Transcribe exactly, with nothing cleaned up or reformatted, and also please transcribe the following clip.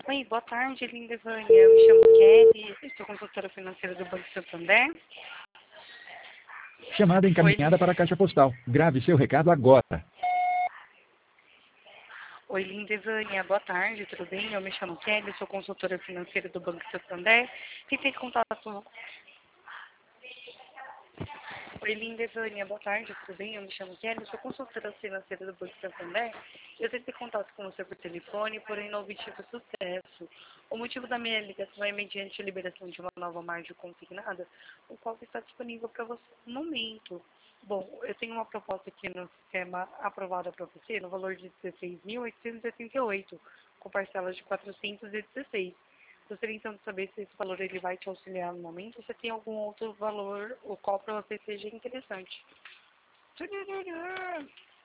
Oi, boa tarde, linda Vânia. Eu me chamo Kelly, estou consultora financeira do Banco Santander. Chamada Oi, encaminhada para a caixa postal. Grave seu recado agora. Oi, linda Vânia. Boa tarde, tudo bem? Eu me chamo Kelly, sou consultora financeira do Banco Santander. Quem fez contato... Oi, linda Vânia. Boa tarde, tudo bem? Eu me chamo Kelly, sou consultora financeira do Banco Santander. Eu tentei contato com você por telefone, porém não obtive sucesso. O motivo da minha ligação é mediante a liberação de uma nova margem consignada, o qual está disponível para você no momento. Bom, eu tenho uma proposta aqui no sistema aprovada para você, no valor de dezesseis mil oitocentos e setenta e oito, com parcelas de quatrocentos e dezesseis. Gostaria então de saber se esse valor ele vai te auxiliar no momento, ou se tem algum outro valor o qual para você seja interessante.